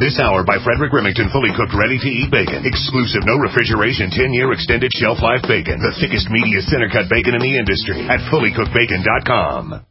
This hour by Frederick Remington, fully cooked, ready-to-eat bacon. Exclusive, no refrigeration, 10-year extended shelf life bacon. The thickest, meatiest, center-cut bacon in the industry at fullycookedbacon.com.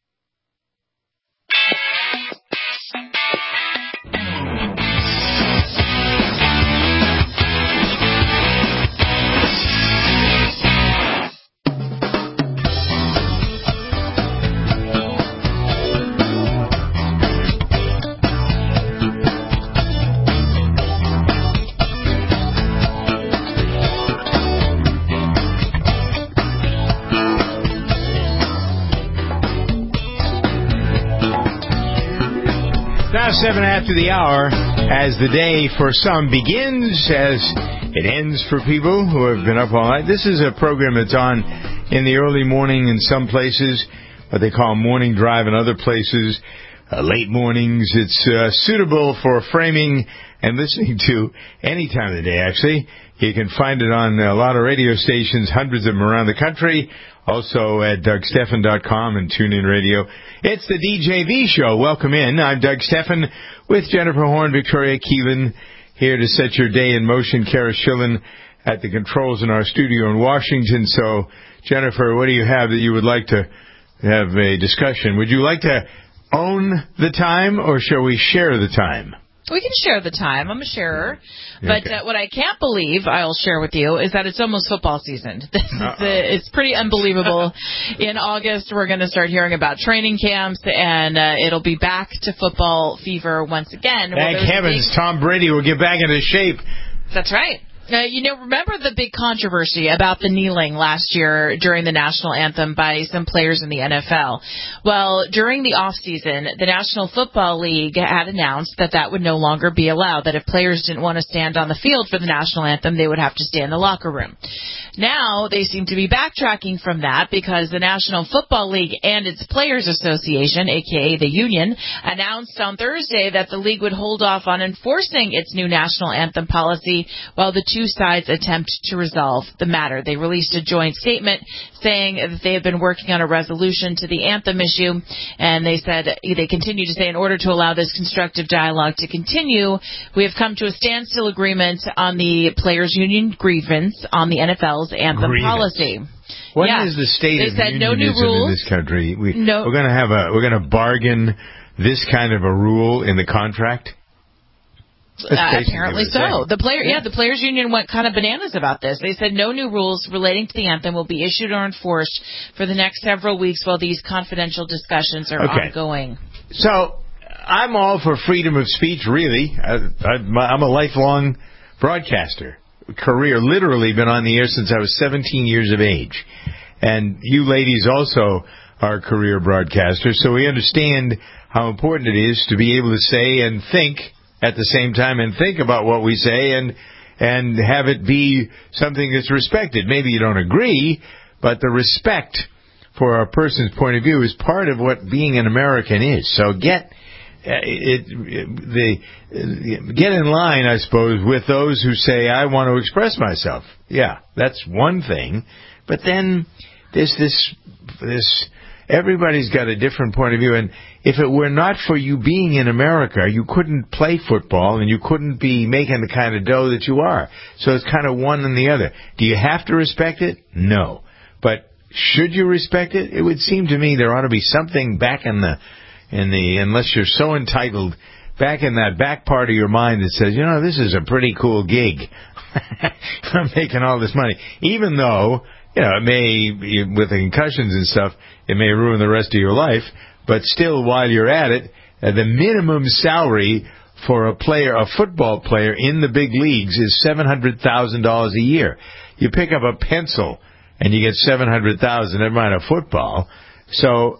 Now 7 after the hour, as the day for some begins, as it ends for people who have been up all night. This is a program that's on in the early morning in some places, what they call morning drive in other places, late mornings. It's suitable for framing and listening to any time of the day, actually. You can find it on a lot of radio stations, hundreds of them around the country. Also at DougSteffen.com and TuneIn Radio. It's the DJV Show. Welcome in. I'm Doug Steffen with Jennifer Horn, Victoria Keelan, here to set your day in motion. Kara Schillen at the controls in our studio in Washington. So, Jennifer, what do you have that you would like to have a discussion? Would you like to own the time, or shall we share the time? We can share the time. I'm a sharer. But what I can't believe I'll share with you is that it's almost football season. It's pretty unbelievable. In August, we're going to start hearing about training camps, and it'll be back to football fever once again. Thank heavens, Tom Brady will get back into shape. That's right. Remember the big controversy about the kneeling last year during the national anthem by some players in the NFL? Well, during the offseason, the National Football League had announced that would no longer be allowed, that if players didn't want to stand on the field for the national anthem, they would have to stay in the locker room. Now, they seem to be backtracking from that because the National Football League and its Players Association, a.k.a. the union, announced on Thursday that the league would hold off on enforcing its new national anthem policy while the two sides attempt to resolve the matter. They released a joint statement saying that they have been working on a resolution to the anthem issue, and they said, they continue to say, in order to allow this constructive dialogue to continue, we have come to a standstill agreement on the Players Union grievance on the NFL's anthem policy. What is the state of unionism no new rules in this country? We're going to bargain this kind of a rule in the contract? Apparently so. The Players Union went kind of bananas about this. They said no new rules relating to the anthem will be issued or enforced for the next several weeks while these confidential discussions are ongoing. So I'm all for freedom of speech, really. I'm a lifelong broadcaster. Career, literally been on the air since I was 17 years of age. And you ladies also are career broadcasters, so we understand how important it is to be able to say and think at the same time, and think about what we say and have it be something that's respected. Maybe you don't agree, but the respect for a person's point of view is part of what being an American is. So get in line, I suppose, with those who say, I want to express myself. Yeah, that's one thing. But then there's this everybody's got a different point of view, and if it were not for you being in America, you couldn't play football, and you couldn't be making the kind of dough that you are. So it's kind of one and the other. Do you have to respect it? No. But should you respect it? It would seem to me there ought to be something back in the unless you're so entitled, back in that back part of your mind that says, this is a pretty cool gig. I'm making all this money. Even though, it may, with the concussions and stuff, it may ruin the rest of your life. But still, while you're at it, the minimum salary for a football player in the big leagues is $700,000 a year. You pick up a pencil and you get $700,000, never mind a football. So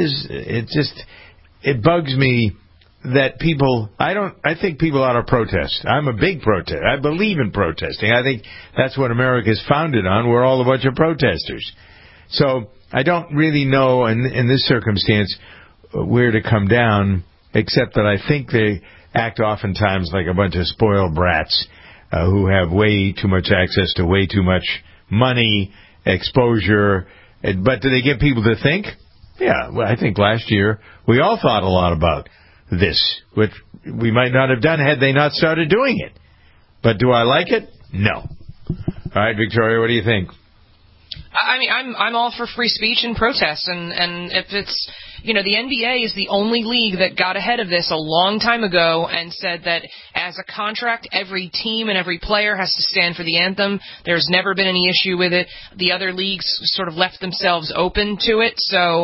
it bugs me that I think people ought to protest. I'm a big protester. I believe in protesting. I think that's what America is founded on. We're all a bunch of protesters. So I don't really know in this circumstance where to come down, except that I think they act oftentimes like a bunch of spoiled brats who have way too much access to way too much money, exposure. But do they get people to think? Yeah, well, I think last year we all thought a lot about this, which we might not have done had they not started doing it. But do I like it? No. All right, Victoria, what do you think? I mean, I'm all for free speech and protest, and if it's, the NBA is the only league that got ahead of this a long time ago and said that as a contract, every team and every player has to stand for the anthem. There's never been any issue with it. The other leagues sort of left themselves open to it, so,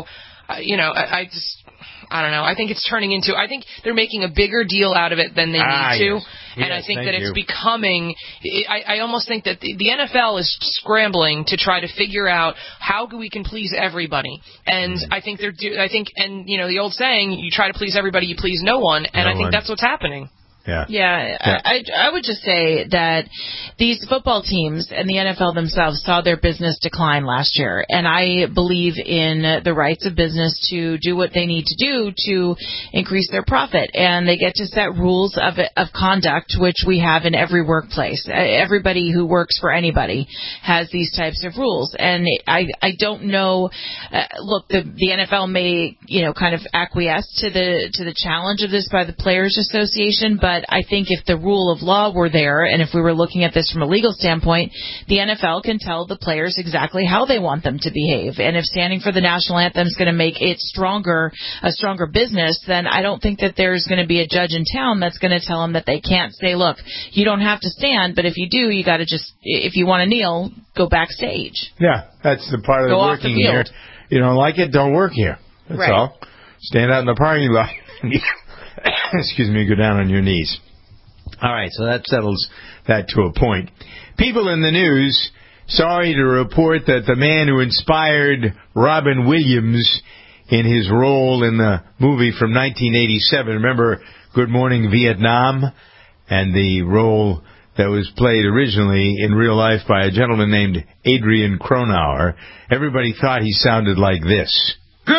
I don't know. I think it's turning into, I think they're making a bigger deal out of it than they need to. Yes. And I think that it's becoming, I almost think that the NFL is scrambling to try to figure out how we can please everybody. And I think the old saying, you try to please everybody, you please no one. And I think that's what's happening. Yeah. I would just say that these football teams and the NFL themselves saw their business decline last year, and I believe in the rights of business to do what they need to do to increase their profit, and they get to set rules of conduct, which we have in every workplace. Everybody who works for anybody has these types of rules, and I don't know. Look, the NFL may kind of acquiesce to the challenge of this by the Players Association, but I think if the rule of law were there, and if we were looking at this from a legal standpoint, the NFL can tell the players exactly how they want them to behave. And if standing for the national anthem is going to make it a stronger business, then I don't think that there's going to be a judge in town that's going to tell them that they can't say, look, you don't have to stand, but if you do, you got to just, if you want to kneel, go backstage. Yeah, that's the part of the working here. You don't like it, don't work here. That's right. All. Stand out in the parking lot. Excuse me, go down on your knees. All right, so that settles that to a point. People in the news, sorry to report that the man who inspired Robin Williams in his role in the movie from 1987, remember Good Morning Vietnam, and the role that was played originally in real life by a gentleman named Adrian Cronauer, everybody thought he sounded like this.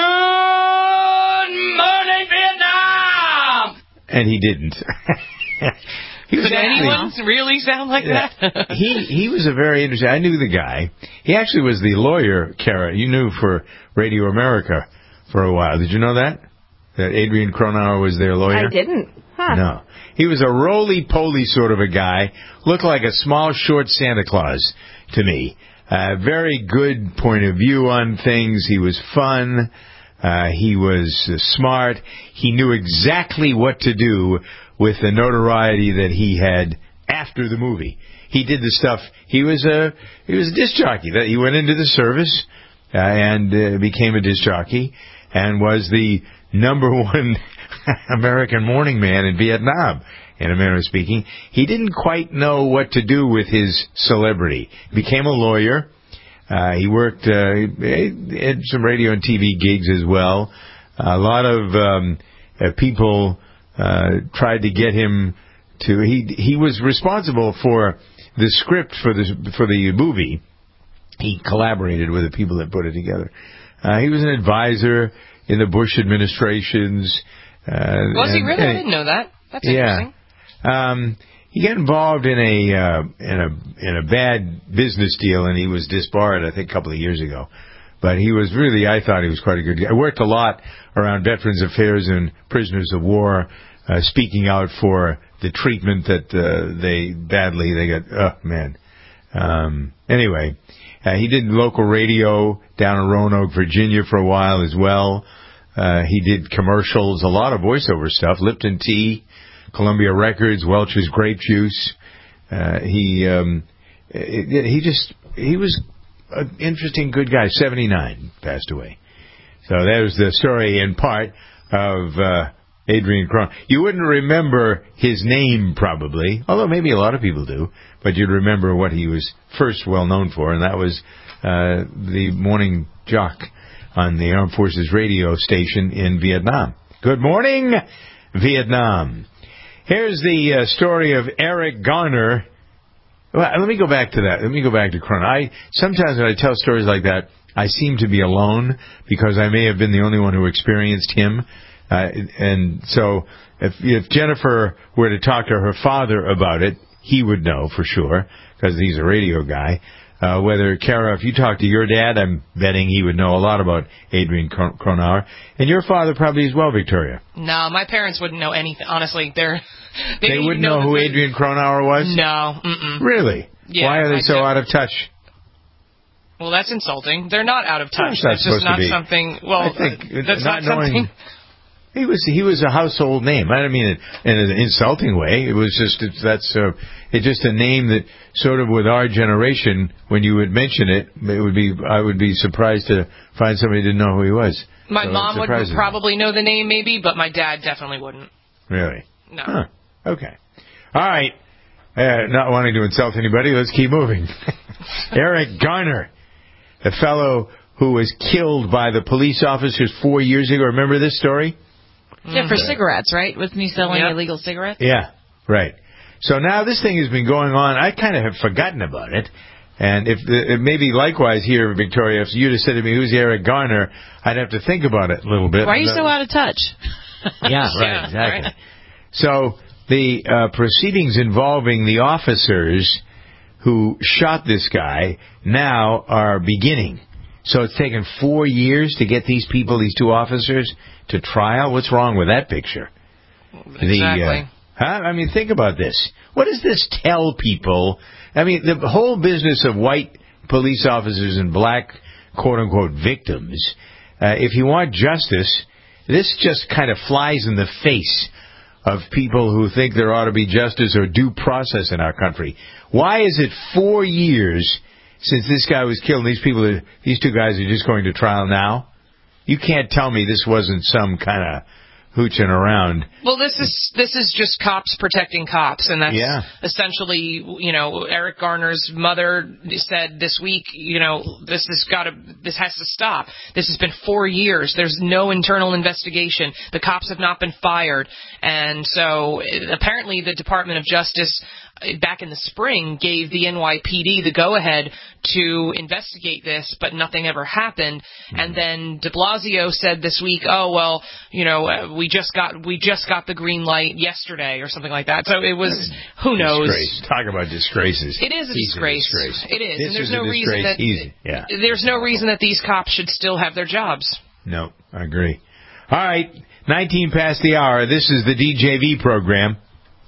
And he didn't. Could anyone really sound like that? He was a very interesting. I knew the guy. He actually was the lawyer, Kara. You knew for Radio America for a while. Did you know that? That Adrian Cronauer was their lawyer? I didn't. Huh. No. He was a roly-poly sort of a guy. Looked like a small, short Santa Claus to me. Very good point of view on things. He was fun. He was smart. He knew exactly what to do with the notoriety that he had after the movie. He did the stuff. He was a disc jockey. He went into the service and became a disc jockey and was the number one American morning man in Vietnam, in a manner of speaking. He didn't quite know what to do with his celebrity. He became a lawyer. He worked had some radio and TV gigs as well. A lot of people tried to get him to. He was responsible for the script for the movie. He collaborated with the people that put it together. He was an advisor in the Bush administrations. Was he really? I didn't know that. That's interesting. He got involved in a bad business deal, and he was disbarred, I think, a couple of years ago. But he was really, I thought he was quite a good guy. I worked a lot around Veterans Affairs and prisoners of war, speaking out for the treatment that they got. Oh, man. Anyway, he did local radio down in Roanoke, Virginia for a while as well. He did commercials, a lot of voiceover stuff, Lipton Tea, Columbia Records, Welch's Grape Juice. He was an interesting, good guy. 79, passed away. So that was the story in part of Adrian Cronauer. You wouldn't remember his name probably, although maybe a lot of people do, but you'd remember what he was first well known for, and that was the morning jock on the Armed Forces radio station in Vietnam. Good morning, Vietnam. Here's the story of Eric Garner. Well, let me go back to that. Let me go back to Cronauer. Sometimes when I tell stories like that, I seem to be alone because I may have been the only one who experienced him. And so if Jennifer were to talk to her father about it, he would know for sure because he's a radio guy. Whether, Kara, if you talk to your dad, I'm betting he would know a lot about Adrian Cronauer. And your father probably as well, Victoria. No, my parents wouldn't know anything. Honestly, they wouldn't know who Adrian Cronauer was? No. Mm-mm. Really? Yeah, why are they so out of touch? Well, that's insulting. They're not out of touch. That's just not something. Well, I think that's not something. He was a household name. I don't mean it in an insulting way. It was just it's just a name that sort of with our generation, when you would mention it, I would be surprised to find somebody who didn't know who he was. My mom would probably know the name, maybe, but my dad definitely wouldn't. Really? No. Huh. Okay. All right. Not wanting to insult anybody, let's keep moving. Eric Garner, the fellow who was killed by the police officers 4 years ago. Remember this story? Yeah, for cigarettes, right? Wasn't he selling illegal cigarettes? Yeah, right. So now this thing has been going on. I kind of have forgotten about it. And if maybe likewise here, Victoria, if you'd have said to me, who's Eric Garner, I'd have to think about it a little bit. Why are you so out of touch? Yeah, right, exactly. Right. So the proceedings involving the officers who shot this guy now are beginning. So it's taken 4 years to get these people, these two officers, to trial. What's wrong with that picture? Exactly. I mean, think about this. What does this tell people? I mean, the whole business of white police officers and black, quote-unquote, victims, if you want justice, this just kind of flies in the face of people who think there ought to be justice or due process in our country. Why is it 4 years since this guy was killed and these two guys are just going to trial now? You can't tell me this wasn't some kind of hooching around. Well, this is just cops protecting cops, and that's essentially, Eric Garner's mother said this week, this has to stop. This has been 4 years. There's no internal investigation. The cops have not been fired, and so apparently the Department of Justice back in the spring gave the NYPD the go-ahead to investigate this, but nothing ever happened. And then de Blasio said this week, we just got the green light yesterday or something like that. So it was, who knows? Disgrace. Talk about disgraces. It is a disgrace. It is. And there's no reason that these cops should still have their jobs. No, I agree. All right, 19 past the hour. This is the DJV program.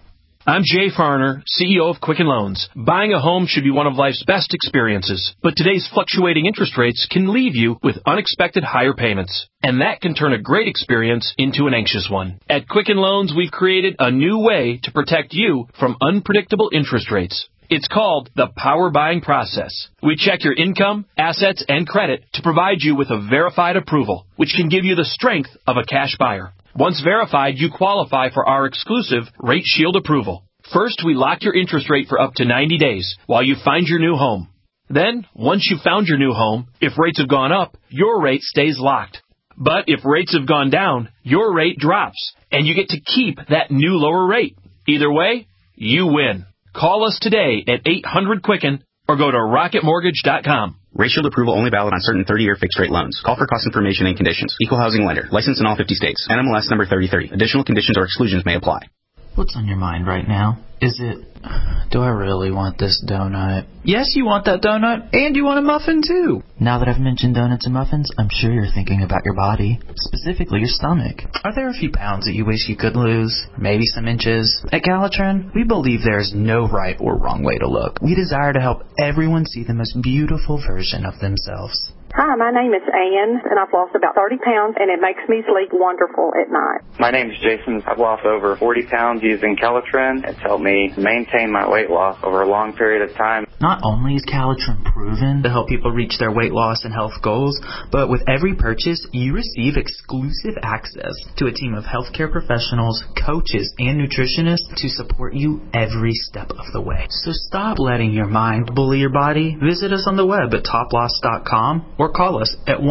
I'm Jay Farner, CEO of Quicken Loans. Buying a home should be one of life's best experiences, but today's fluctuating interest rates can leave you with unexpected higher payments, and that can turn a great experience into an anxious one. At Quicken Loans, we've created a new way to protect you from unpredictable interest rates. It's called the Power Buying Process. We check your income, assets, and credit to provide you with a verified approval, which can give you the strength of a cash buyer. Once verified, you qualify for our exclusive Rate Shield approval. First, we lock your interest rate for up to 90 days while you find your new home. Then, once you've found your new home, if rates have gone up, your rate stays locked. But if rates have gone down, your rate drops, and you get to keep that new lower rate. Either way, you win. Call us today at 800-QUICKEN or go to rocketmortgage.com. Rate Shield approval only valid on certain 30-year fixed-rate loans. Call for cost information and conditions. Equal housing lender. Licensed in all 50 states. NMLS number 3030. Additional conditions or exclusions may apply. What's on your mind right now? Is it, do I really want this donut? Yes, you want that donut, and you want a muffin, too. Now that I've mentioned donuts and muffins, I'm sure you're thinking about your body, specifically your stomach. Are there a few pounds that you wish you could lose? Maybe some inches? At Calitrin, we believe there is no right or wrong way to look. We desire to help everyone see the most beautiful version of themselves. Hi, my name is Ann, and I've lost about 30 pounds, and it makes me sleep wonderful at night. My name is Jason. I've lost over 40 pounds using Calitrin. It's helped me maintain my weight loss over a long period of time. Not only is Calitrin proven to help people reach their weight loss and health goals, but with every purchase, you receive exclusive access to a team of healthcare professionals, coaches, and nutritionists to support you every step of the way. So stop letting your mind bully your body. Visit us on the web at toploss.com or call us at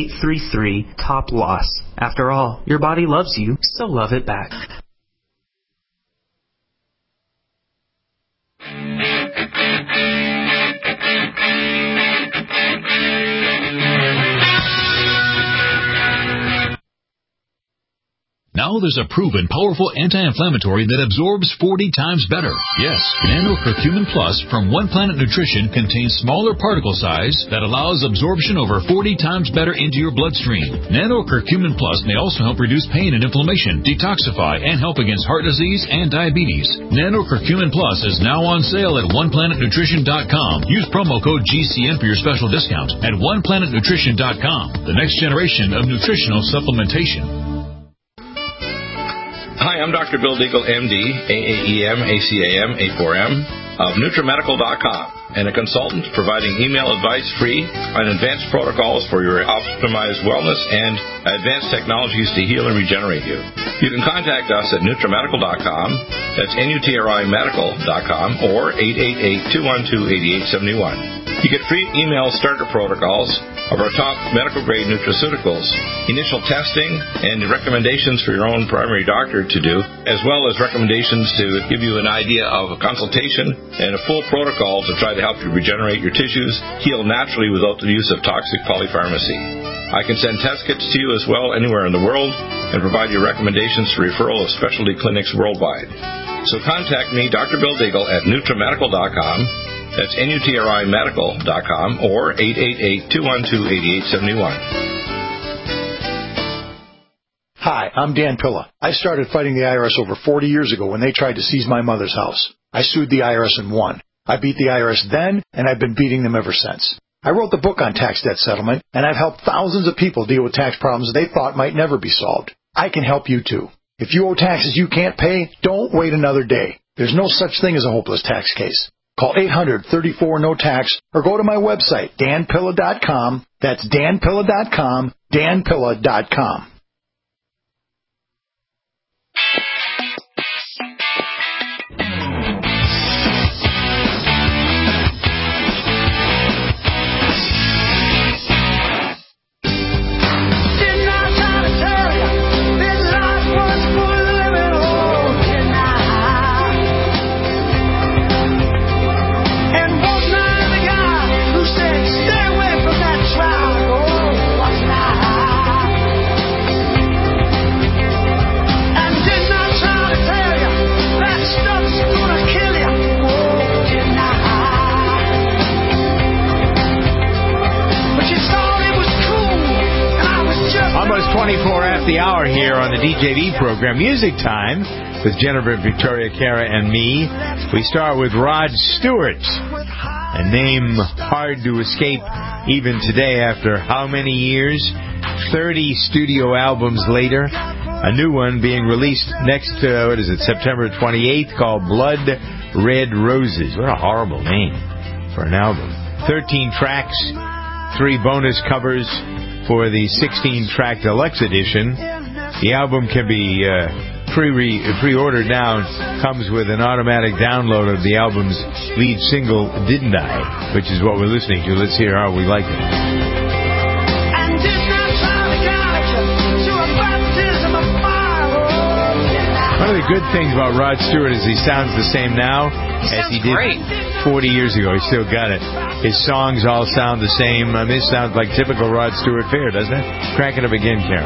1-833-TOP-LOSS. After all, your body loves you, so love it back. Now there's a proven powerful anti-inflammatory that absorbs 40 times better. Yes, Nano Curcumin Plus from One Planet Nutrition contains smaller particle size that allows absorption over 40 times better into your bloodstream. Nano Curcumin Plus may also help reduce pain and inflammation, detoxify, and help against heart disease and diabetes. Nano Curcumin Plus is now on sale at OnePlanetNutrition.com. Use promo code GCN for your special discount at OnePlanetNutrition.com. The next generation of nutritional supplementation. Hi, I'm Dr. Bill Deagle, MD, AAEM, ACAM, A4M, of NutriMedical.com, and a consultant providing email advice free on advanced protocols for your optimized wellness and advanced technologies to heal and regenerate you. You can contact us at NutriMedical.com, that's NutriMedical.com, or 888-212-8871. You get free email starter protocols of our top medical-grade nutraceuticals, initial testing, and recommendations for your own primary doctor to do, as well as recommendations to give you an idea of a consultation and a full protocol to try to help you regenerate your tissues, heal naturally without the use of toxic polypharmacy. I can send test kits to you as well anywhere in the world and provide you recommendations for referral of specialty clinics worldwide. So contact me, Dr. Bill Deagle, at NutriMedical.com. That's NutriMedical.com or 888-212-8871. Hi, I'm Dan Pilla. I started fighting the IRS over 40 years ago when they tried to seize my mother's house. I sued the IRS and won. I beat the IRS then, and I've been beating them ever since. I wrote the book on tax debt settlement, and I've helped thousands of people deal with tax problems they thought might never be solved. I can help you too. If you owe taxes you can't pay, don't wait another day. There's no such thing as a hopeless tax case. Call 800-34-NO-TAX or go to my website, danpilla.com. That's danpilla.com, danpilla.com. Almost 24 after the hour here on the DJV program, Music Time, with Jennifer, Victoria, Kara, and me. We start with Rod Stewart, a name hard to escape even today after how many years? 30 studio albums later. A new one being released next, September 28th, called Blood Red Roses. What a horrible name for an album. 13 tracks, 3 bonus covers for the 16-track deluxe edition. The album can be pre-ordered now. Comes with an automatic download of the album's lead single, Didn't I?, which is what we're listening to. Let's hear how we like it. One of the good things about Rod Stewart is he sounds the same now as he did great. 40 years ago. He still got it. His songs all sound the same. I mean, it sounds like typical Rod Stewart fare, doesn't it? Crank it up again, Kara.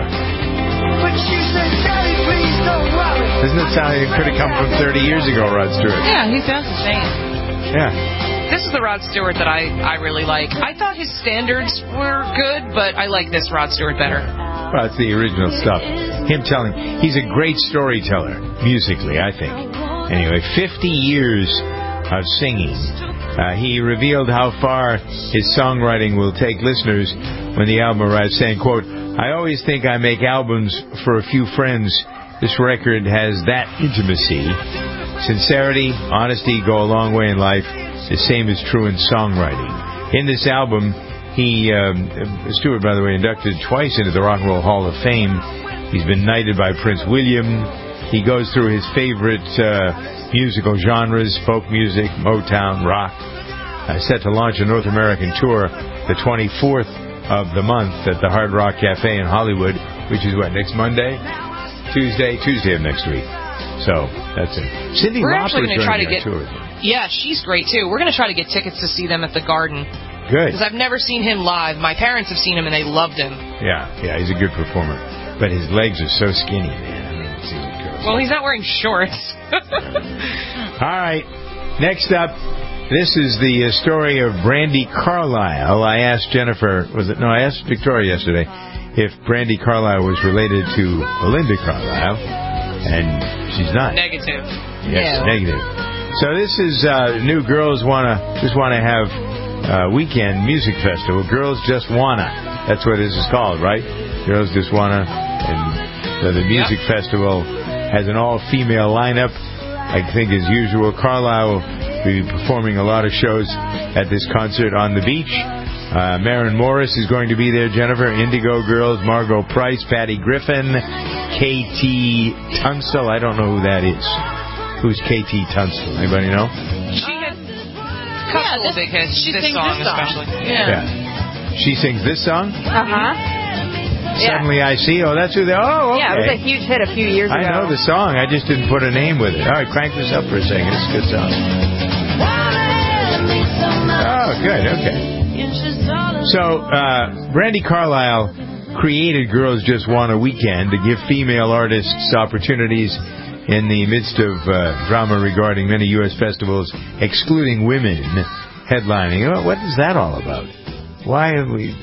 Doesn't it sound like it could have come from 30 years ago, Rod Stewart? Yeah, he sounds the same. Yeah. This is the Rod Stewart that I really like. I thought his standards were good, but I like this Rod Stewart better. Well, it's the original stuff. Him telling. He's a great storyteller, musically, I think. Anyway, 50 years of singing. He revealed how far his songwriting will take listeners when the album arrives, saying, quote, I always think I make albums for a few friends. This record has that intimacy. Sincerity, honesty go a long way in life. The same is true in songwriting. In this album, Stewart, by the way, inducted twice into the Rock and Roll Hall of Fame. He's been knighted by Prince William. He goes through his favorite musical genres, folk music, Motown, rock. Set to launch a North American tour the 24th of the month at the Hard Rock Cafe in Hollywood, which is what, next Monday? Tuesday of next week. So, that's it. Cyndi Lauper's going to get tour. Yeah, she's great, too. We're going to try to get tickets to see them at the Garden. Good. Because I've never seen him live. My parents have seen him, and they loved him. Yeah, he's a good performer. But his legs are so skinny, man. I mean, Well, he's not wearing shorts. All right. Next up, this is the story of Brandi Carlile. I asked Jennifer, I asked Victoria yesterday if Brandi Carlile was related to Belinda Carlisle, and she's not. Negative. Yes, negative. So this is new Girls just wanna have weekend music festival. Girls Just Wanna. That's what this is called, right? Girls Just Wanna. And so the music festival has an all-female lineup. I think as usual, Carlisle will be performing a lot of shows at this concert on the beach. Maren Morris is going to be there, Jennifer. Indigo Girls, Margot Price, Patty Griffin, KT Tunstall. I don't know who that is. Who's KT Tunstall? Anybody know? She had a couple big hits. She this sings song this song. especially. Yeah. She sings this song? Yeah. Suddenly I See. Oh, that's who they are. Oh, okay. Yeah, it was a huge hit a few years ago. I know the song. I just didn't put a name with it. All right, crank this up for a second. It's a good song. Oh, good. Okay. So, Brandi Carlile created Girls Just Want a Weekend to give female artists opportunities in the midst of drama regarding many U.S. festivals excluding women headlining. What is that all about? Why have we...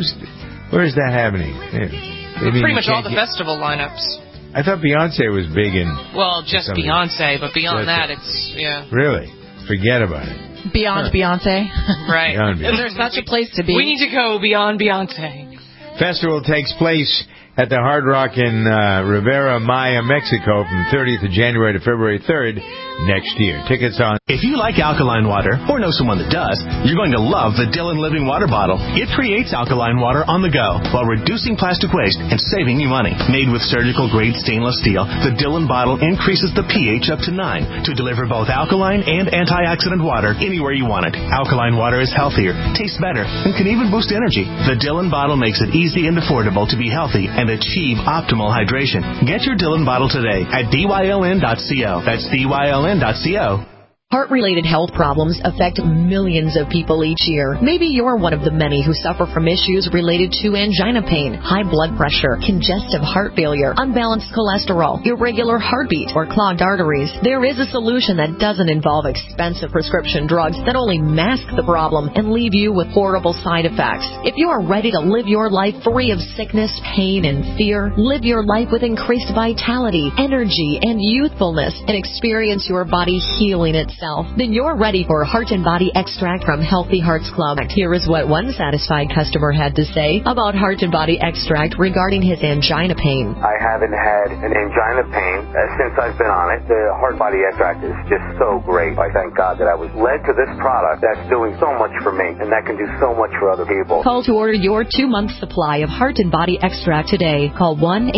Where is that happening? Pretty much all the festival lineups. I thought Beyonce was big in... Well, just Beyonce, but beyond that, it's... Really? Forget about it. Beyond Beyonce. Right. Beyond Beyonce. There's such a place to be. We need to go beyond Beyonce. Festival takes place at the Hard Rock in Riviera Maya, Mexico from 30th of January to February 3rd next year. Tickets on... If you like alkaline water, or know someone that does, you're going to love the Dillon Living Water Bottle. It creates alkaline water on the go while reducing plastic waste and saving you money. Made with surgical-grade stainless steel, the Dillon bottle increases the pH up to 9 to deliver both alkaline and antioxidant water anywhere you want it. Alkaline water is healthier, tastes better, and can even boost energy. The Dillon bottle makes it easy and affordable to be healthy and achieve optimal hydration. Get your Dillon bottle today at dyln.co. That's dyln.co. Heart-related health problems affect millions of people each year. Maybe you're one of the many who suffer from issues related to angina pain, high blood pressure, congestive heart failure, unbalanced cholesterol, irregular heartbeat, or clogged arteries. There is a solution that doesn't involve expensive prescription drugs that only mask the problem and leave you with horrible side effects. If you are ready to live your life free of sickness, pain, and fear, live your life with increased vitality, energy, and youthfulness, and experience your body healing itself, then you're ready for Heart and Body Extract from Healthy Hearts Club. Here is what one satisfied customer had to say about Heart and Body Extract regarding his angina pain. I haven't had an angina pain since I've been on it. The Heart Body Extract is just so great. I thank God that I was led to this product that's doing so much for me and that can do so much for other people. Call to order your 2-month supply of Heart and Body Extract today. Call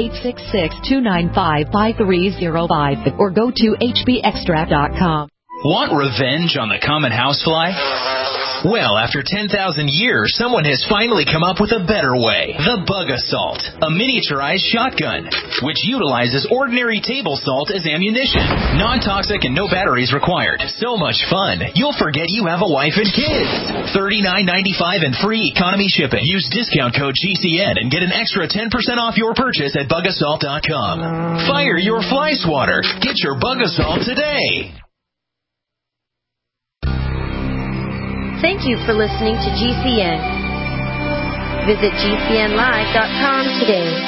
1-866-295-5305 or go to hbextract.com. Want revenge on the common housefly? Well, after 10,000 years, someone has finally come up with a better way. The Bug Assault, a miniaturized shotgun, which utilizes ordinary table salt as ammunition. Non-toxic and no batteries required. So much fun, you'll forget you have a wife and kids. $39.95 and free economy shipping. Use discount code GCN and get an extra 10% off your purchase at bugassault.com. Fire your fly swatter. Get your Bug Assault today. Thank you for listening to GCN. Visit GCNlive.com today.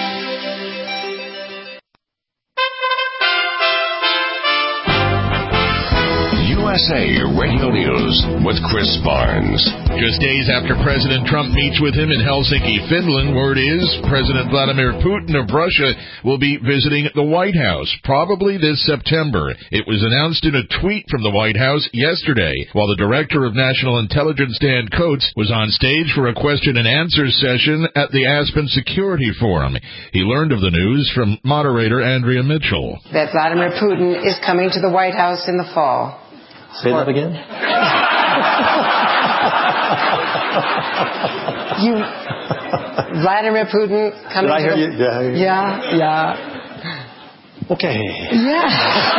USA Radio News with Chris Barnes. Just days after President Trump meets with him in Helsinki, Finland, word is President Vladimir Putin of Russia will be visiting the White House, probably this September. It was announced in a tweet from the White House yesterday, while the Director of National Intelligence, Dan Coats, was on stage for a question and answer session at the Aspen Security Forum. He learned of the news from moderator Andrea Mitchell. That Vladimir Putin is coming to the White House in the fall. Say that again? Vladimir Putin coming Did I hear you? Yeah. Okay. Yeah.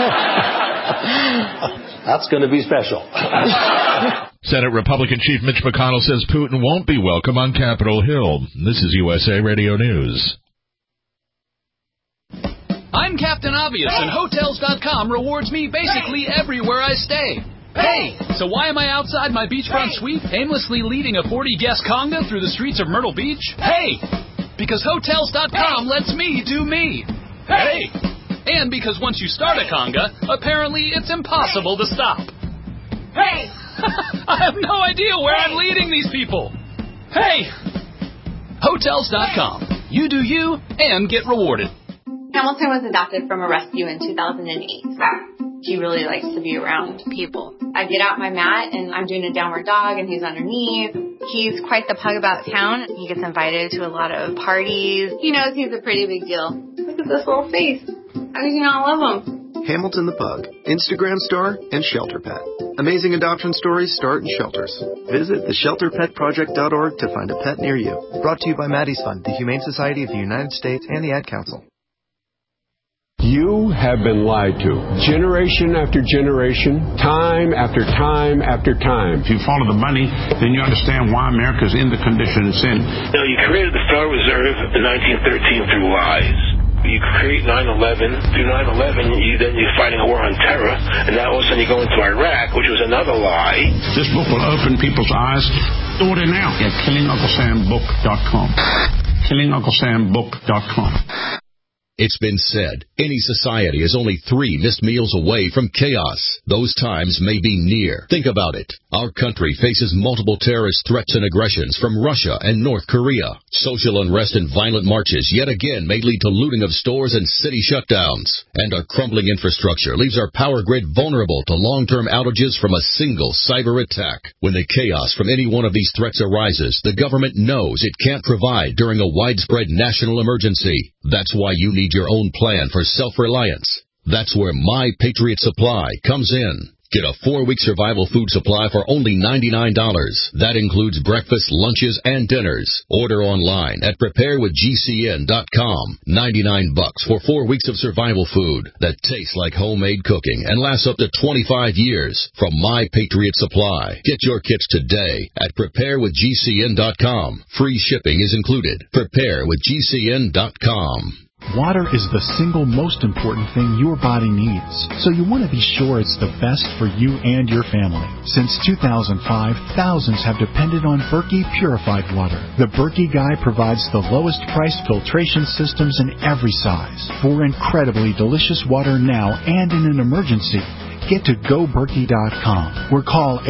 That's going to be special. Senate Republican Chief Mitch McConnell says Putin won't be welcome on Capitol Hill. This is USA Radio News. I'm Captain Obvious, and Hotels.com rewards me basically everywhere I stay. Hey, so why am I outside my beachfront suite, aimlessly leading a 40-guest conga through the streets of Myrtle Beach? Hey, because Hotels.com lets me do me. Hey, and because once you start a conga, apparently it's impossible to stop. Hey, I have no idea where I'm leading these people. Hey, Hotels.com. You do you and get rewarded. Hamilton was adopted from a rescue in 2008. He really likes to be around people. I get out my mat and I'm doing a downward dog and he's underneath. He's quite the pug about town. He gets invited to a lot of parties. He knows he's a pretty big deal. Look at this little face. How do you not love him? Hamilton the Pug, Instagram star, and shelter pet. Amazing adoption stories start in shelters. Visit theshelterpetproject.org to find a pet near you. Brought to you by Maddie's Fund, the Humane Society of the United States, and the Ad Council. You have been lied to. Generation after generation, time after time after time. If you follow the money, then you understand why America's in the condition it's in. You created the Federal Reserve in 1913 through lies. You create 9/11. Through 9/11, you're fighting a war on terror, and now all of a sudden you go into Iraq, which was another lie. This book will open people's eyes. Order now at KillingUncleSamBook.com. KillingUncleSamBook.com. It's been said, any society is only 3 missed meals away from chaos. Those times may be near. Think about it. Our country faces multiple terrorist threats and aggressions from Russia and North Korea. Social unrest and violent marches yet again may lead to looting of stores and city shutdowns. And our crumbling infrastructure leaves our power grid vulnerable to long-term outages from a single cyber attack. When the chaos from any one of these threats arises, the government knows it can't provide during a widespread national emergency. That's why you need your own plan for self-reliance. That's where My Patriot Supply comes in. Get a 4-week survival food supply for only $99. That includes breakfast, lunches, and dinners. Order online at preparewithgcn.com. $99 for 4 weeks of survival food that tastes like homemade cooking and lasts up to 25 years from My Patriot Supply. Get your kits today at preparewithgcn.com. Free shipping is included. Preparewithgcn.com. Water is the single most important thing your body needs, so you want to be sure it's the best for you and your family. Since 2005, thousands have depended on Berkey purified water. The Berkey Guy provides the lowest priced filtration systems in every size for incredibly delicious water now and in an emergency. Get to GoBerkey.com or call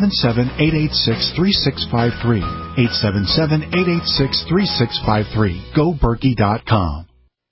877-886-3653. 877-886-3653. GoBerkey.com.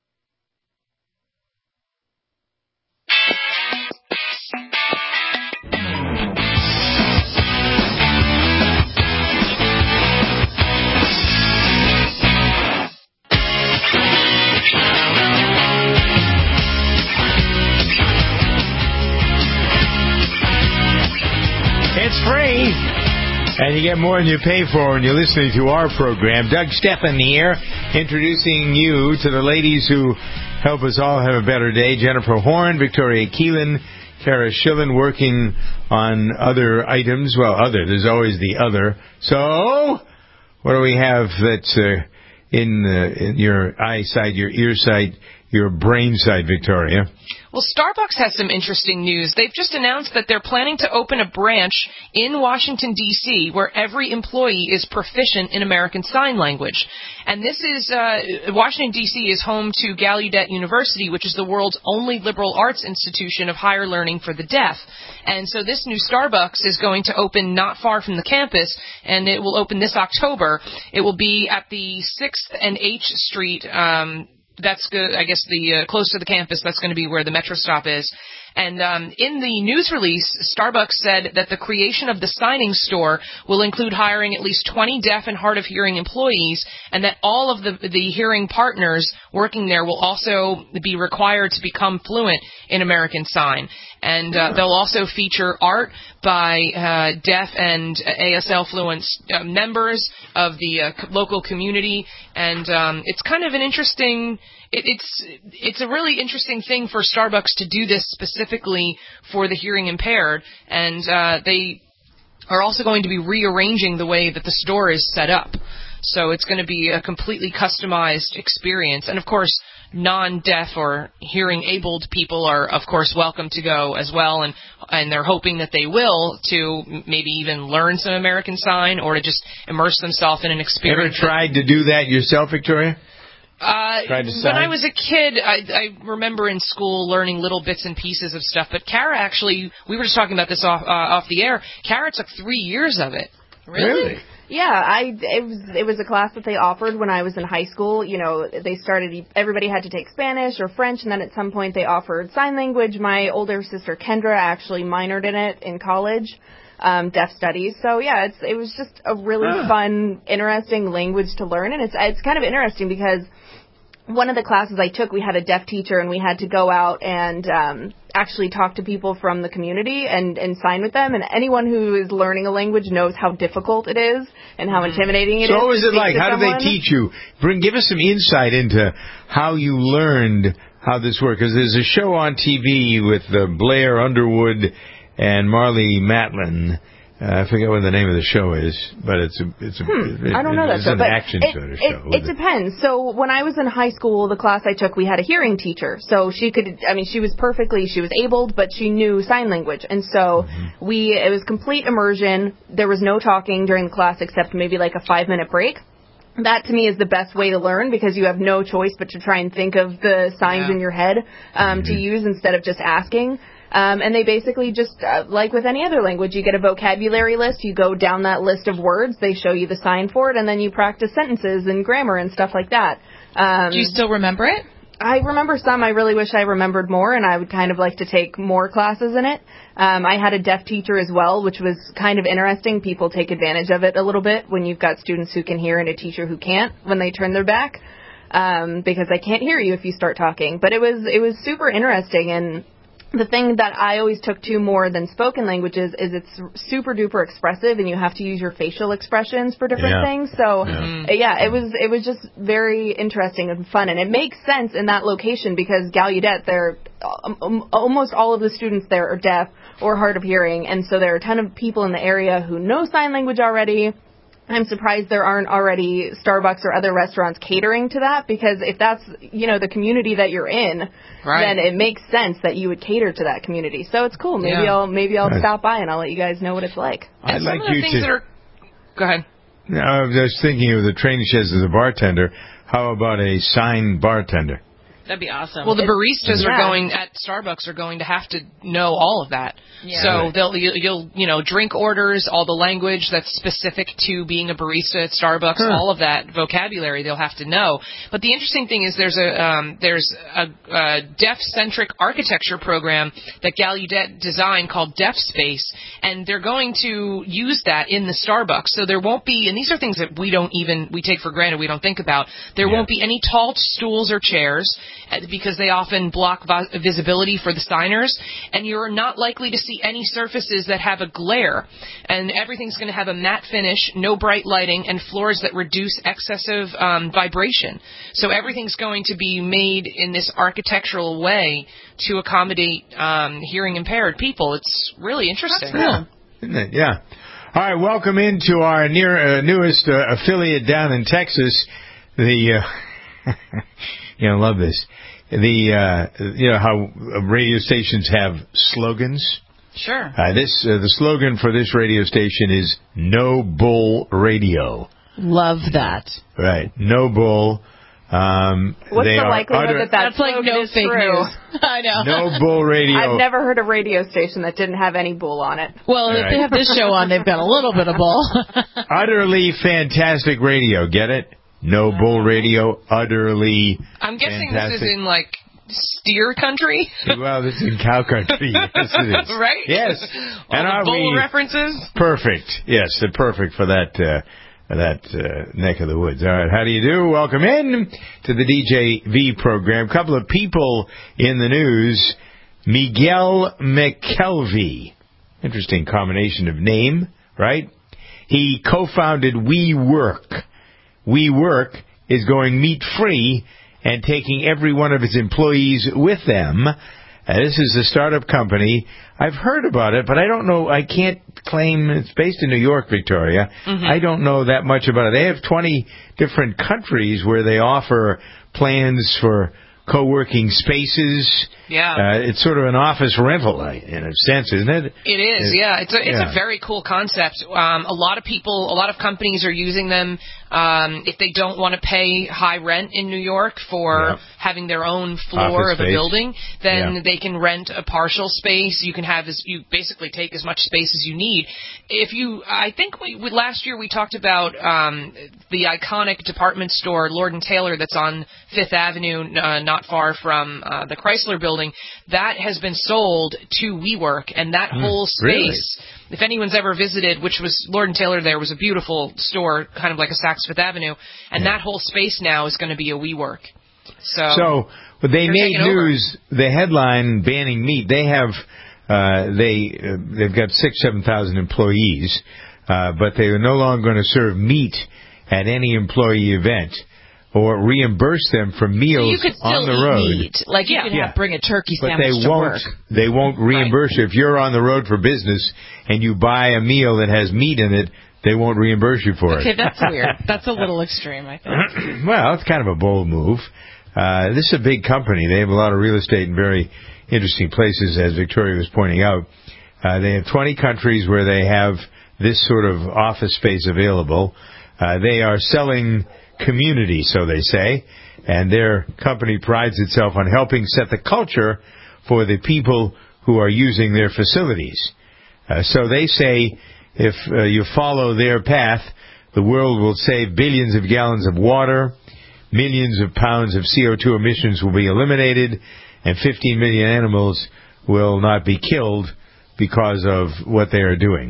It's free, and you get more than you pay for when you're listening to our program. Doug Steffen here, introducing you to the ladies who help us all have a better day. Jennifer Horn, Victoria Keelan, Kara Schillen, working on other items. Well, there's always the other. So, what do we have that's in your eyesight, your ear side, your brain side, Victoria? Well, Starbucks has some interesting news. They've just announced that they're planning to open a branch in Washington, D.C., where every employee is proficient in American Sign Language. And this is, Washington, D.C. is home to Gallaudet University, which is the world's only liberal arts institution of higher learning for the deaf. And so this new Starbucks is going to open not far from the campus, and it will open this October. It will be at the 6th and H Street, that's good. I guess the close to the campus, that's going to be where the metro stop is. And in the news release, Starbucks said that the creation of the signing store will include hiring at least 20 deaf and hard of hearing employees, and that all of the hearing partners working there will also be required to become fluent in American Sign. And they'll also feature art by deaf and ASL fluent members of the local community. And it's kind of an interesting... It's a really interesting thing for Starbucks to do this specifically for the hearing impaired, and they are also going to be rearranging the way that the store is set up. So it's going to be a completely customized experience. And, of course, non-deaf or hearing-abled people are, of course, welcome to go as well, and they're hoping that they will to maybe even learn some American Sign or to just immerse themselves in an experience. Ever tried to do that yourself, Victoria? When I was a kid, I remember in school learning little bits and pieces of stuff, but Kara actually, we were just talking about this off the air, Kara took 3 years of it. Really? Yeah, it was a class that they offered when I was in high school. You know, they started, everybody had to take Spanish or French, and then at some point they offered sign language. My older sister Kendra actually minored in it in college, deaf studies. So yeah, it was just a really fun, interesting language to learn, and it's kind of interesting because one of the classes I took, we had a deaf teacher, and we had to go out and actually talk to people from the community and sign with them. And anyone who is learning a language knows how difficult it is and how intimidating it is. So what was it like? How did they teach you? Give us some insight into how you learned how this worked. Because there's a show on TV with Blair Underwood and Marlee Matlin. I forget what the name of the show is, but it's I don't know that show. It's an action sort of show. It depends. So when I was in high school, the class I took, we had a hearing teacher. So she was abled, but she knew sign language. And so it was complete immersion. There was no talking during the class except maybe like a 5-minute break. That, to me, is the best way to learn because you have no choice but to try and think of the signs in your head to use instead of just asking. And they basically just, like with any other language, you get a vocabulary list, you go down that list of words, they show you the sign for it, and then you practice sentences and grammar and stuff like that. Do you still remember it? I remember some. I really wish I remembered more, and I would kind of like to take more classes in it. I had a deaf teacher as well, which was kind of interesting. People take advantage of it a little bit when you've got students who can hear and a teacher who can't when they turn their back, because they can't hear you if you start talking. But it was super interesting, and the thing that I always took to more than spoken languages is it's super duper expressive, and you have to use your facial expressions for different things. So it was just very interesting and fun, and it makes sense in that location because Gallaudet, almost all of the students there are deaf or hard of hearing, and so there are a ton of people in the area who know sign language already. I'm surprised there aren't already Starbucks or other restaurants catering to that, because if that's, the community that you're in, then it makes sense that you would cater to that community. So it's cool. Maybe I'll stop by and I'll let you guys know what it's like. I'd like you to. Go ahead. No, I was thinking of the training sheds as a bartender. How about a sign bartender? That'd be awesome. Well, the baristas at Starbucks are going to have to know all of that. Yeah. So you'll drink orders, all the language that's specific to being a barista at Starbucks, all of that vocabulary they'll have to know. But the interesting thing is there's a deaf-centric architecture program that Gallaudet designed called Deaf Space, and they're going to use that in the Starbucks. So there won't be, and these are things that we take for granted, we don't think about. There won't be any tall stools or chairs, because they often block visibility for the signers, and you're not likely to see any surfaces that have a glare, and everything's going to have a matte finish, no bright lighting, and floors that reduce excessive vibration. So everything's going to be made in this architectural way to accommodate hearing impaired people. It's really interesting. That's cool. Isn't it? Yeah. All right, welcome into our newest affiliate down in Texas, the I love this. How radio stations have slogans. Sure. The slogan for this radio station is "No Bull Radio." Love that. Right. No bull. What's the likelihood that's like no fake news? I know. No Bull Radio. I've never heard a radio station that didn't have any bull on it. Well, if they have this show on, they've got a little bit of bull. Utterly fantastic radio. Get it? No Bull Radio, utterly I'm guessing fantastic. This is in, steer country? Well, this is in cow country. Yes, it is. Right? Yes. All and the bull references? Perfect. Yes, they're perfect for that neck of the woods. All right, how do you do? Welcome in to the DJV program. Couple of people in the news. Miguel McKelvey. Interesting combination of name, right? He co-founded WeWork. WeWork is going meat-free and taking every one of its employees with them. This is a startup company. I've heard about it, but I don't know. I can't claim it's based in New York, Victoria. Mm-hmm. I don't know that much about it. They have 20 different countries where they offer plans for co-working spaces. Yeah. It's sort of an office rental in a sense, isn't it? It is, yeah. It's a very cool concept. A lot of companies are using them if they don't want to pay high rent in New York for having their own floor office of a space. building. Then they can rent a partial space. You can you basically take as much space as you need. I think last year we talked about the iconic department store Lord & Taylor that's on Fifth Avenue, not far from the Chrysler Building. That has been sold to WeWork, and that whole space, really? if anyone's ever visited, which was Lord & Taylor, there was a beautiful store, kind of like a Saks Fifth Avenue, and that whole space now is going to be a WeWork. So they made news. The headline banning meat. They have they've got 6,000-7,000 employees, but they are no longer going to serve meat at any employee event or reimburse them for meals on the road. Meat. Like you could bring a turkey sandwich to work. They won't reimburse you if you're on the road for business and you buy a meal that has meat in it. They won't reimburse you for it. Okay, that's weird. That's a little extreme, I think. Well, it's kind of a bold move. This is a big company. They have a lot of real estate in very interesting places, as Victoria was pointing out. They have 20 countries where they have this sort of office space available. They are selling community, so they say, and their company prides itself on helping set the culture for the people who are using their facilities. So they say if you follow their path, the world will save billions of gallons of water, millions of pounds of CO2 emissions will be eliminated, and 15 million animals will not be killed because of what they are doing.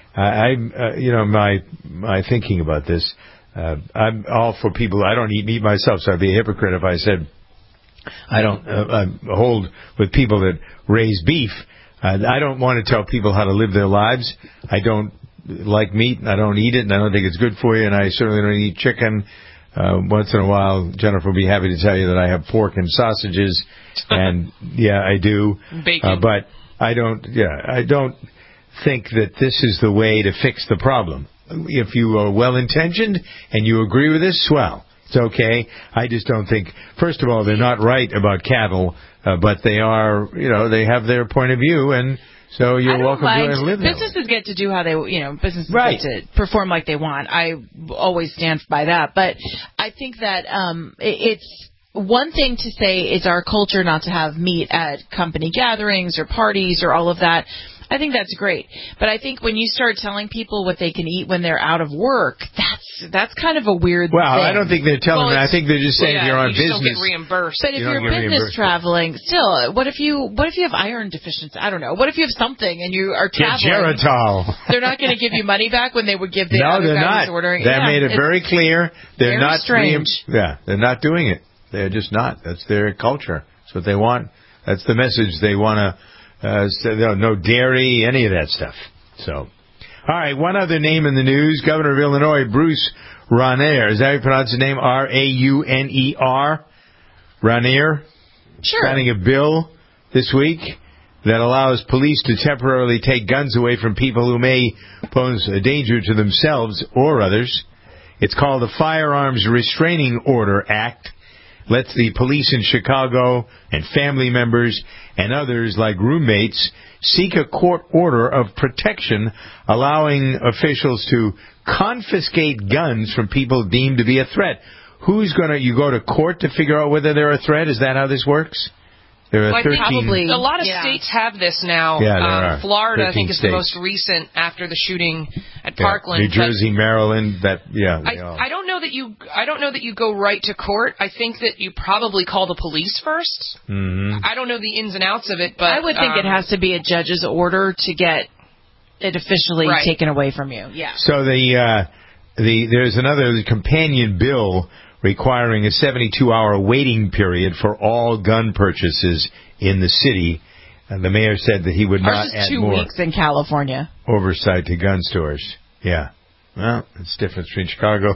My thinking about this, I'm all for people. I don't eat meat myself, so I'd be a hypocrite if I said I don't hold with people that raise beef. I don't want to tell people how to live their lives. I don't like meat, and I don't eat it, and I don't think it's good for you, and I certainly don't eat chicken. Once in a while, Jennifer will be happy to tell you that I have pork and sausages, and I do. Bacon. But I don't think that this is the way to fix the problem. If you are well-intentioned and you agree with this, well, it's okay. I just don't think, first of all, they're not right about cattle, but they are, they have their point of view, and so you're welcome to live there. Businesses get to do how they, businesses get to perform like they want. I always stand by that. But I think that it's one thing to say it's our culture not to have meat at company gatherings or parties or all of that. I think that's great. But I think when you start telling people what they can eat when they're out of work, that's kind of a weird thing. Well, I don't think they're telling them. I think they're just saying if you're on business. You just don't get reimbursed. But if you're business traveling, still, what if you have iron deficiency? I don't know. What if you have something and you are traveling? Get Geritol. They're not going to give you money back when they would give the other guy not. who's ordering. They made it very clear. They're very not strange. they're not doing it. They're just not. That's their culture. That's what they want. That's the message they want to. No dairy, any of that stuff. So, all right, one other name in the news. Governor of Illinois, Bruce Ranier. Is that how you pronounce his name? Rauner? Ranier? Sure. Signing a bill this week that allows police to temporarily take guns away from people who may pose a danger to themselves or others. It's called the Firearms Restraining Order Act. Lets the police in Chicago and family members and others like roommates seek a court order of protection, allowing officials to confiscate guns from people deemed to be a threat. You go to court to figure out whether they're a threat? Is that how this works? There are 13. Probably. A lot of states have this now. Yeah, there are. Florida, I think, is states. the most recent after the shooting at Parkland. New Jersey, Maryland. I don't know that you go right to court. I think that you probably call the police first. Mm-hmm. I don't know the ins and outs of it, but I would think it has to be a judge's order to get it officially taken away from you. Yeah. So there's another companion bill requiring a 72-hour waiting period for all gun purchases in the city. And the mayor said that he would not add 2 more weeks in California oversight to gun stores. Yeah. Well, it's different between Chicago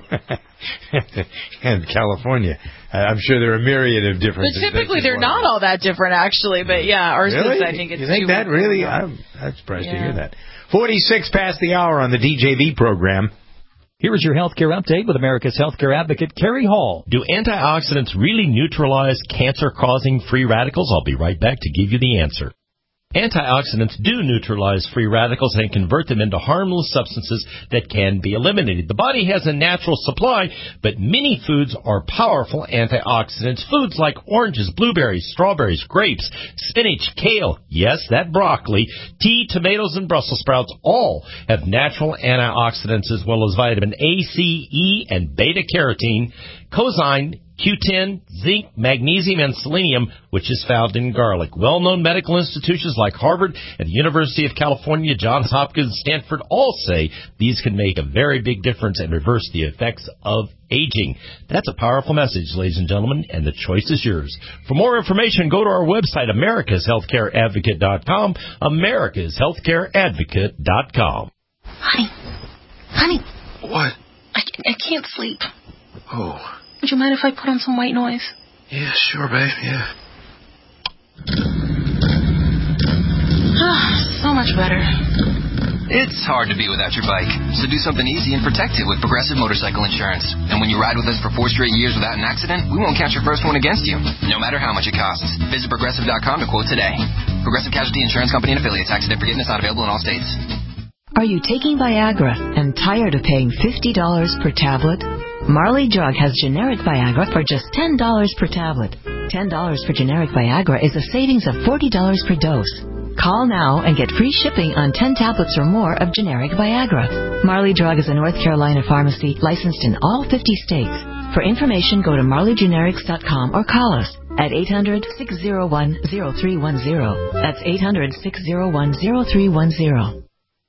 and California. I'm sure there are a myriad of differences. But typically they're not all that different, actually. But yeah, ours really? is, I think it's You think 2 that weeks. really? I'm surprised to hear that. 46 past the hour on the DJV program. Here is your healthcare update with America's healthcare advocate, Carrie Hall. Do antioxidants really neutralize cancer-causing free radicals? I'll be right back to give you the answer. Antioxidants do neutralize free radicals and convert them into harmless substances that can be eliminated. The body has a natural supply, but many foods are powerful antioxidants. Foods like oranges, blueberries, strawberries, grapes, spinach, kale, yes, that broccoli, tea, tomatoes, and Brussels sprouts all have natural antioxidants as well as vitamin A, C, E, and beta-carotene, coenzyme, Q10, zinc, magnesium, and selenium, which is found in garlic. Well-known medical institutions like Harvard and the University of California, Johns Hopkins, Stanford all say these can make a very big difference and reverse the effects of aging. That's a powerful message, ladies and gentlemen, and the choice is yours. For more information, go to our website, americashealthcareadvocate.com, americashealthcareadvocate.com. Honey. What? I can't sleep. Oh. Would you mind if I put on some white noise? Yeah, sure, babe, yeah. So much better. It's hard to be without your bike, so do something easy and protect it with Progressive Motorcycle Insurance. And when you ride with us for 4 straight years without an accident, we won't count your first one against you, no matter how much it costs. Visit Progressive.com to quote today. Progressive Casualty Insurance Company and Affiliates. Accident forgiveness not available in all states. Are you taking Viagra and tired of paying $50 per tablet? Marley Drug has generic Viagra for just $10 per tablet. $10 for generic Viagra is a savings of $40 per dose. Call now and get free shipping on 10 tablets or more of generic Viagra. Marley Drug is a North Carolina pharmacy licensed in all 50 states. For information, go to marleygenerics.com or call us at 800-601-0310. That's 800-601-0310.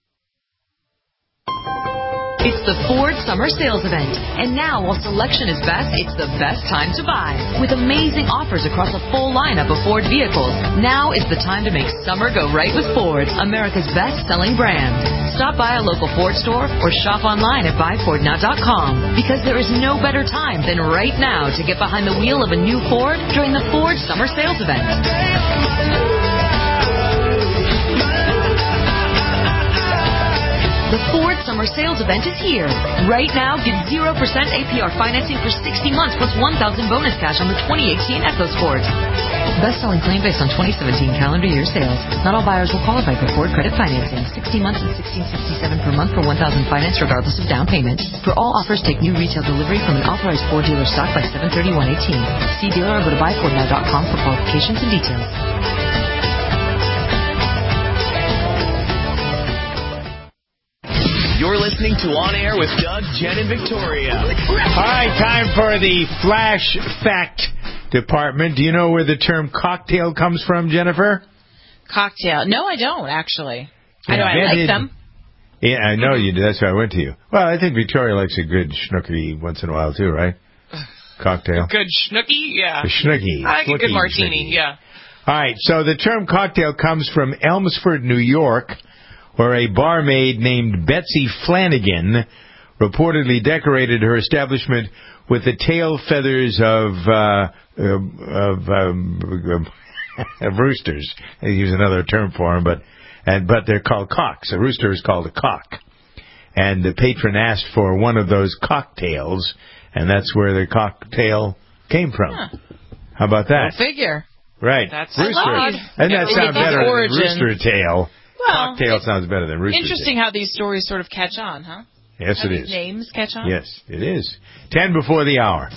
It's the Ford Summer Sales Event. And now, while selection is best, it's the best time to buy. With amazing offers across a full lineup of Ford vehicles, now is the time to make summer go right with Ford, America's best-selling brand. Stop by a local Ford store or shop online at buyfordnow.com, because there is no better time than right now to get behind the wheel of a new Ford during the Ford Summer Sales Event. The Ford Summer Sales Event is here. Right now, get 0% APR financing for 60 months plus $1,000 bonus cash on the 2018 EcoSport. Best-selling claim based on 2017 calendar year sales. Not all buyers will qualify for Ford credit financing. 60 months and $1,667 per month for $1,000 finance regardless of down payment. For all offers, take new retail delivery from an authorized Ford dealer stock by 7/31/18. See dealer or go to buyfordnow.com for qualifications and details. You're listening to On Air with Doug, Jen, and Victoria. All right, time for the Flash Fact Department. Do you know where the term cocktail comes from, Jennifer? Cocktail. No, I don't, actually. I know I like them. Yeah, I know you do. That's why I went to you. Well, I think Victoria likes a good schnooky once in a while, too, right? Cocktail. A good schnooky? Yeah. A schnooky. I like a good martini, yeah. All right, so the term cocktail comes from Elmsford, New York, where a barmaid named Betsy Flanagan reportedly decorated her establishment with the tail feathers of roosters. They use another term for them, but they're called cocks. A rooster is called a cock. And the patron asked for one of those cocktails, and that's where the cocktail came from. Huh. How about that? Go figure. Right. That's rooster. odd. And that sounds better than rooster tail. Well, cocktail sounds better than rooster. Interesting tail. How these stories sort of catch on, huh? Yes, how it these is. Names catch on? Yes, it is. 10 before the hour.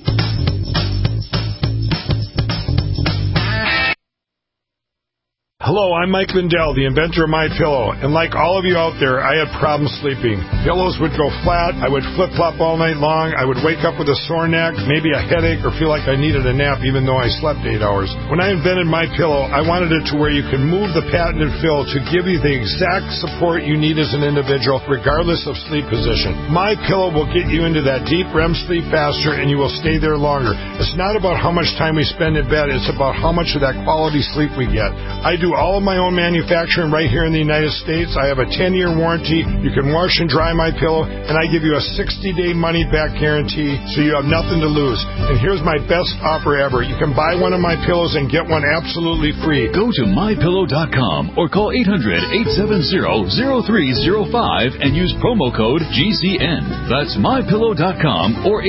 Hello, I'm Mike Lindell, the inventor of MyPillow, and like all of you out there, I had problems sleeping. Pillows would go flat, I would flip-flop all night long, I would wake up with a sore neck, maybe a headache, or feel like I needed a nap even though I slept 8 hours. When I invented MyPillow, I wanted it to where you could move the patented fill to give you the exact support you need as an individual, regardless of sleep position. MyPillow will get you into that deep REM sleep faster, and you will stay there longer. It's not about how much time we spend in bed, it's about how much of that quality sleep we get. I do all of my own manufacturing right here in the United States. I have a 10-year warranty. You can wash and dry my pillow, and I give you a 60-day money-back guarantee, so you have nothing to lose. And here's my best offer ever. You can buy one of my pillows and get one absolutely free. Go to mypillow.com or call 800-870-0305 and use promo code GCN. That's mypillow.com or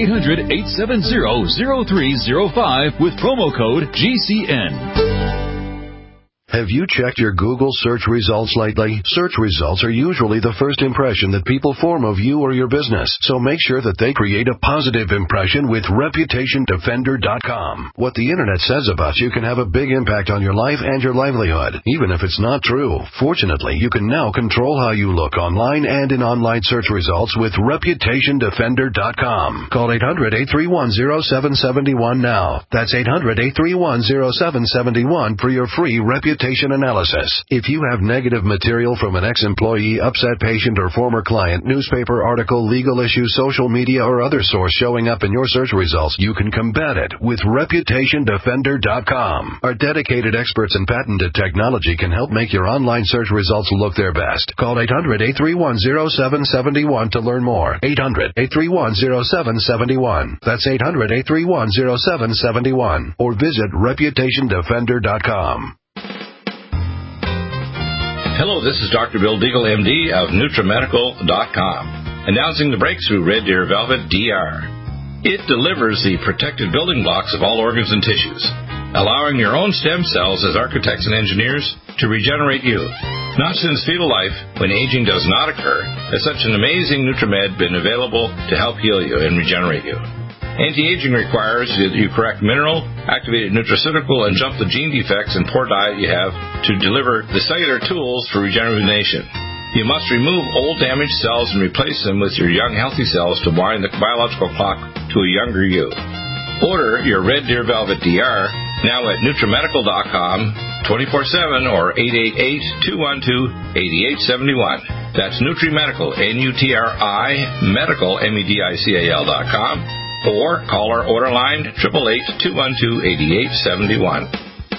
800-870-0305 with promo code GCN. Have you checked your Google search results lately? Search results are usually the first impression that people form of you or your business, so make sure that they create a positive impression with ReputationDefender.com. What the Internet says about you can have a big impact on your life and your livelihood, even if it's not true. Fortunately, you can now control how you look online and in online search results with ReputationDefender.com. Call 800-831-0771 now. That's 800-831-0771 for your free reputation analysis. If you have negative material from an ex-employee, upset patient, or former client, newspaper article, legal issue, social media, or other source showing up in your search results, you can combat it with ReputationDefender.com. Our dedicated experts in patented technology can help make your online search results look their best. Call 800-831-0771 to learn more. 800-831-0771. That's 800-831-0771. Or visit ReputationDefender.com. Hello, this is Dr. Bill Deagle, MD of NutriMedical.com, announcing the breakthrough Red Deer Velvet DR. It delivers the protected building blocks of all organs and tissues, allowing your own stem cells as architects and engineers to regenerate you. Not since fetal life, when aging does not occur, has such an amazing NutriMed been available to help heal you and regenerate you. Anti-aging requires that you correct mineral, activated nutraceutical, and jump the gene defects and poor diet you have to deliver the cellular tools for regeneration. You must remove old damaged cells and replace them with your young healthy cells to wind the biological clock to a younger you. Order your Red Deer Velvet DR now at NutriMedical.com 24/7 or 888-212-8871. That's NutriMedical, N-U-T-R-I, Medical, MEDICAL.com. Or call our order line 888-212-8871.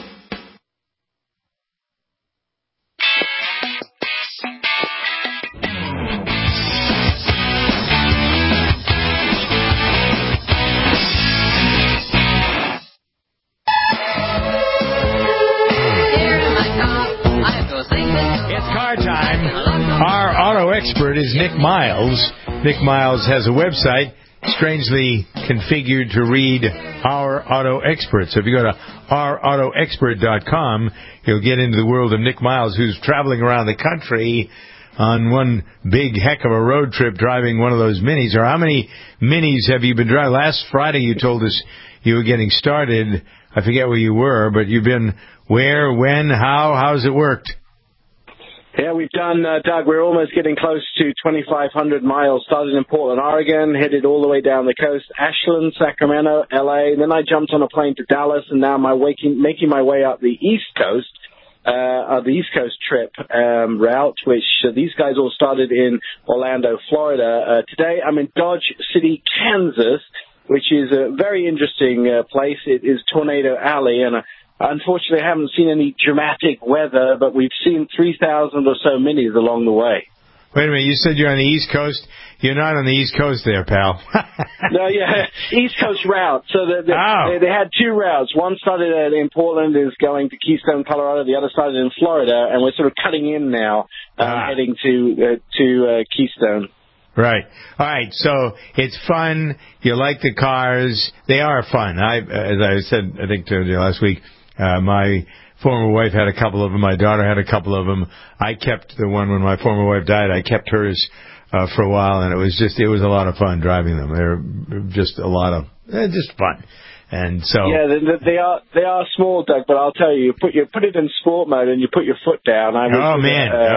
It's car time. Our auto expert is Nick Miles. Nick Miles has a website, strangely configured to read Our Auto Expert. So if you go to ourautoexpert.com, you'll get into the world of Nick Miles, who's traveling around the country on one big heck of a road trip driving one of those minis. Or how many minis have you been driving? Last Friday you told us you were getting started. I forget where you were, but you've been where, when, how's it worked? Yeah, we've done, Doug, we're almost getting close to 2,500 miles. Started in Portland, Oregon, headed all the way down the coast, Ashland, Sacramento, L.A. Then I jumped on a plane to Dallas, and now I'm making my way up the East Coast, the East Coast trip route, which these guys all started in Orlando, Florida. Today I'm in Dodge City, Kansas, which is a very interesting place. It is Tornado Alley, and unfortunately, I haven't seen any dramatic weather, but we've seen 3,000 or so minis along the way. Wait a minute, you said you're on the East Coast. You're not on the East Coast there, pal. No, yeah, East Coast route. So they had two routes. One started in Portland, is going to Keystone, Colorado. The other started in Florida, and we're sort of cutting in now, heading to Keystone. Right. All right. So it's fun. You like the cars. They are fun. As I said, I think to you last week, my former wife had a couple of them. My daughter had a couple of them. I kept the one when my former wife died. I kept hers for a while, and it was a lot of fun driving them. They're just just fun. And so they are small, Doug. But I'll tell you, you put it in sport mode and you put your foot down. Absolutely.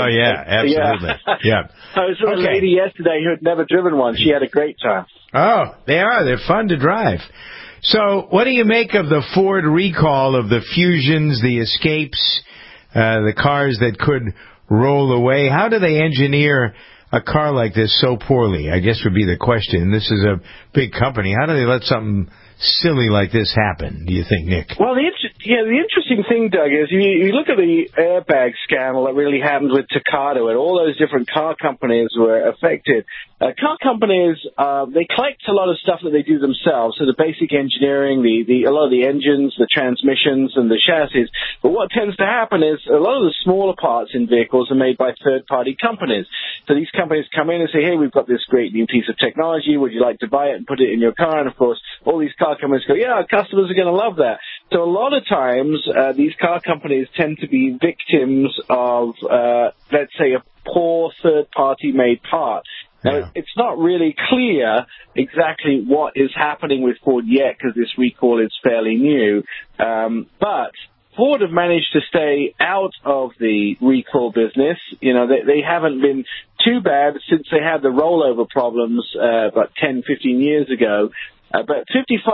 Yeah. I was with a lady yesterday who had never driven one. She had a great time. Oh, they are. They're fun to drive. So, what do you make of the Ford recall of the Fusions, the Escapes, the cars that could roll away? How do they engineer a car like this so poorly? I guess would be the question. This is a big company. How do they let something silly like this happen, do you think, Nick? Well, the interesting thing, Doug, is you look at the airbag scandal that really happened with Takata, and all those different car companies were affected. Car companies, they collect a lot of stuff that they do themselves, so the basic engineering, a lot of the engines, the transmissions, and the chassis. But what tends to happen is a lot of the smaller parts in vehicles are made by third-party companies. So these companies come in and say, hey, we've got this great new piece of technology. Would you like to buy it and put it in your car? And, of course, all these car companies go, yeah, our customers are going to love that. So a lot of times, these car companies tend to be victims of, let's say, a poor third-party made part. Now, it's not really clear exactly what is happening with Ford yet, because this recall is fairly new. But Ford have managed to stay out of the recall business. You know, they haven't been too bad since they had the rollover problems about 10, 15 years ago. But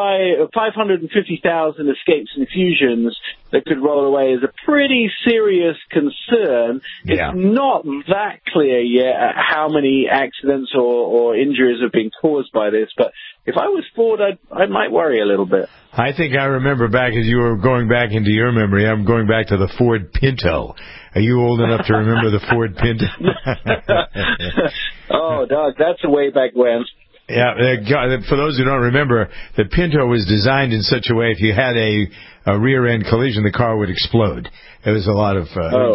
550,000 escapes and fusions that could roll away is a pretty serious concern. Yeah. It's not that clear yet how many accidents or injuries have been caused by this. But if I was Ford, I might worry a little bit. I think I remember back, as you were going back into your memory, I'm going back to the Ford Pinto. Are you old enough to remember the Ford Pinto? Oh, Doug, that's a way back when. Yeah, for those who don't remember, the Pinto was designed in such a way if you had a rear-end collision, the car would explode. It was a lot of,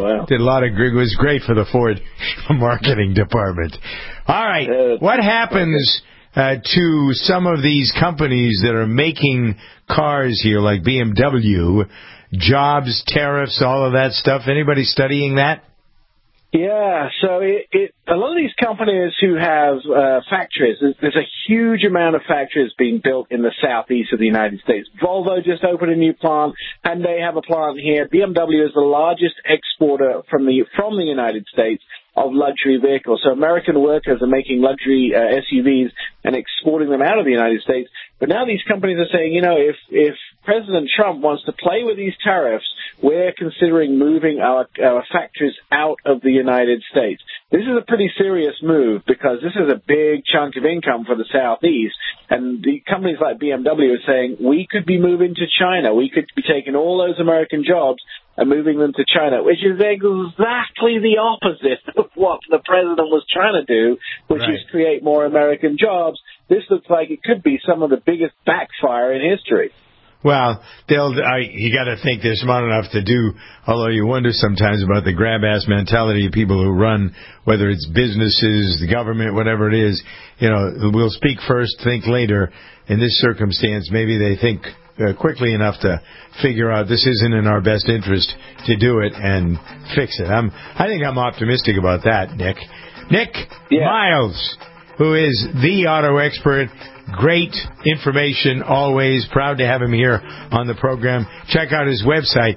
it was great for the Ford marketing department. All right, what happens to some of these companies that are making cars here, like BMW, jobs, tariffs, all of that stuff? Anybody studying that? Yeah, so a lot of these companies who have factories, there's a huge amount of factories being built in the southeast of the United States. Volvo just opened a new plant, and they have a plant here. BMW is the largest exporter from the United States of luxury vehicles. So American workers are making luxury SUVs and exporting them out of the United States. But now these companies are saying, you know, if President Trump wants to play with these tariffs, we're considering moving our factories out of the United States. This is a pretty serious move because this is a big chunk of income for the Southeast. And the companies like BMW are saying, we could be moving to China. We could be taking all those American jobs and moving them to China, which is exactly the opposite of what the president was trying to do, which is create more American jobs. This looks like it could be some of the biggest backfire in history. Well, you got to think they're smart enough to do, although you wonder sometimes about the grab-ass mentality of people who run, whether it's businesses, the government, whatever it is. You know, we'll speak first, think later. In this circumstance, maybe they think quickly enough to figure out this isn't in our best interest to do it and fix it. I think I'm optimistic about that, Nick. Nick Miles, who is the auto expert. Great information always. Proud to have him here on the program. Check out his website,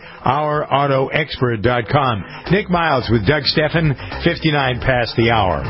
OurAutoExpert.com. Nick Miles with Doug Steffen, 59 past the hour.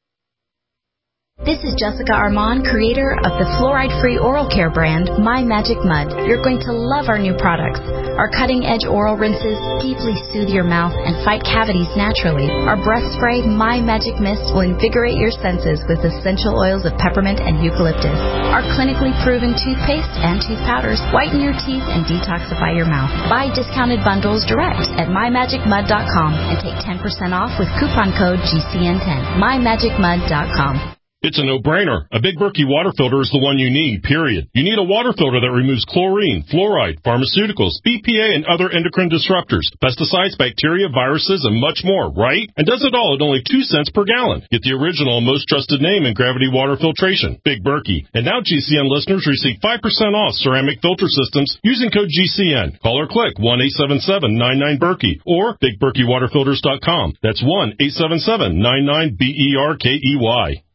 This is Jessica Armand, creator of the fluoride-free oral care brand, My Magic Mud. You're going to love our new products. Our cutting-edge oral rinses deeply soothe your mouth and fight cavities naturally. Our breath spray, My Magic Mist, will invigorate your senses with essential oils of peppermint and eucalyptus. Our clinically proven toothpaste and tooth powders whiten your teeth and detoxify your mouth. Buy discounted bundles direct at MyMagicMud.com and take 10% off with coupon code GCN10. MyMagicMud.com. It's a no-brainer. A Big Berkey water filter is the one you need, period. You need a water filter that removes chlorine, fluoride, pharmaceuticals, BPA, and other endocrine disruptors, pesticides, bacteria, viruses, and much more, right? And does it all at only 2 cents per gallon. Get the original and most trusted name in gravity water filtration, Big Berkey. And now GCN listeners receive 5% off ceramic filter systems using code GCN. Call or click 1-877-99-BERKEY or BigBerkeyWaterFilters.com. That's 1-877-99-BERKEY.